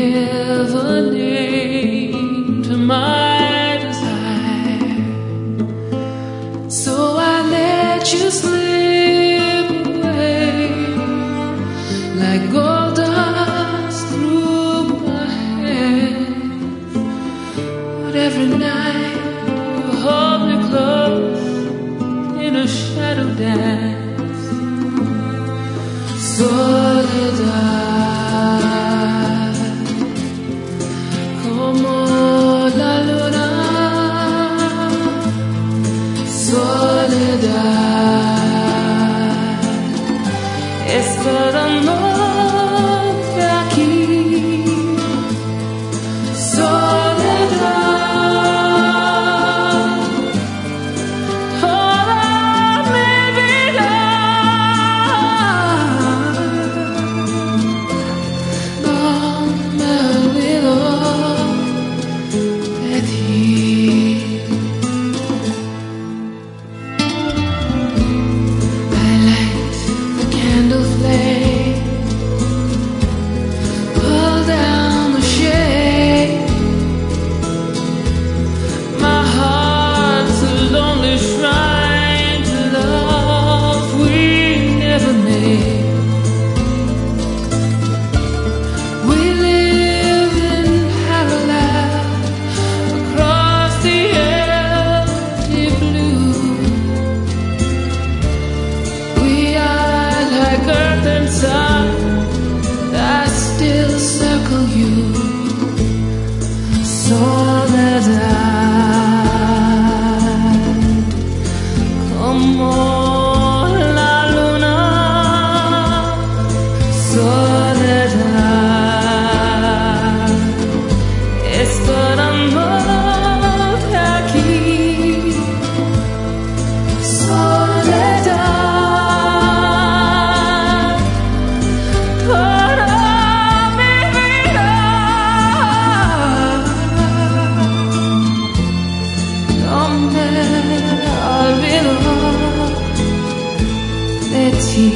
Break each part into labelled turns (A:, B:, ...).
A: give a name to my desire. So I let you slip away like gold dust through my hands. But every night you hold me close in a shadow dance. Soledad, como la luna. Soledad, esperándote aquí. Soledad, toda mi vida. No me olvido de ti. I light the candle flame, pull down the shade. My heart's a lonely shrine to love we never made. We live in parallel across the empty blue. We are like earth and sun that still circle you. Soledad, como la luna. Soledad, esperándote aquí. Soledad, toda mi vida. No me olvido de ti.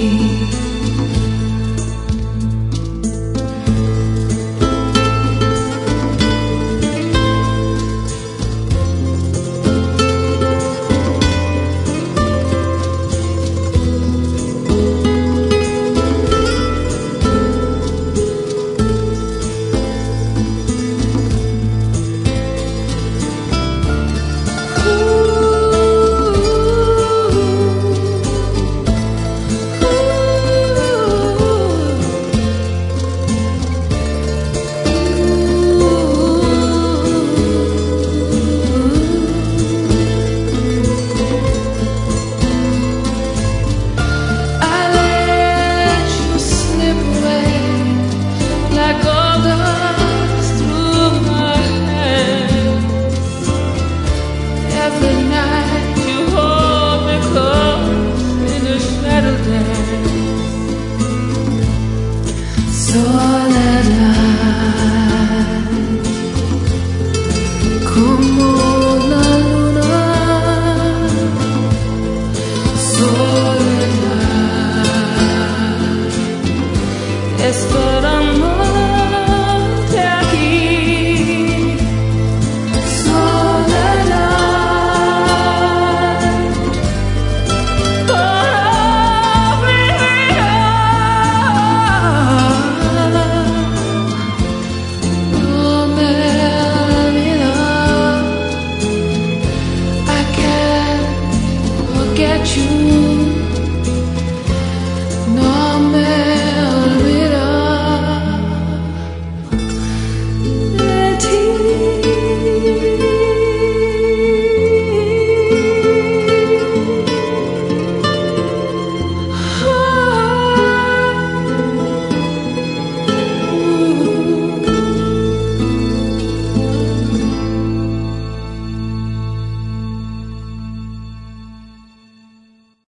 A: I let you slip away like gold dust through my hands. Every night you hold me close in a shadow dance. Soledad, como la luna. Soledad, esperándote